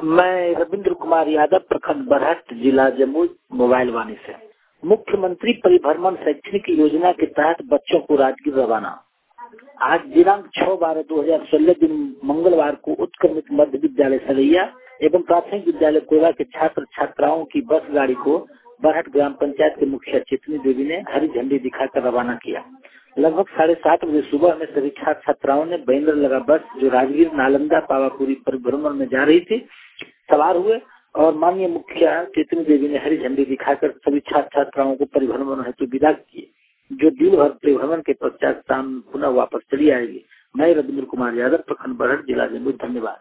मैं रविंद्र कुमार यादव, प्रखंड बरहट, जिला जमुई, मोबाइल वाणी से। मुख्यमंत्री परिभ्रमण शैक्षणिक योजना के तहत बच्चों को राजगीर रवाना। आज दिनांक 6/12/2016 दिन मंगलवार को उत्क्रमित मध्य विद्यालय सरैया एवं प्राथमिक विद्यालय कोयला के छात्र छात्राओं की बस गाड़ी को बरहट ग्राम पंचायत के मुखिया चेतनी देवी ने हरी झंडी दिखाकर रवाना किया। लगभग 7:30 बजे सुबह में सभी छात्र छात्राओं ने बैनर लगा बस जो राजगीर नालंदा पावापुरी परिभ्रमण में जा रही थी सवार हुए और माननीय मुखिया चेतनी देवी ने हरी झंडी दिखाकर सभी छात्र छात्राओं को परिभ्रमण हेतु विदा किए, जो दिन भर परिभ्रमण के पश्चात शाम पुनः वापस चली आएगी। मैं रविंद्र कुमार यादव, प्रखंड बरहट, जिला जमुई। धन्यवाद।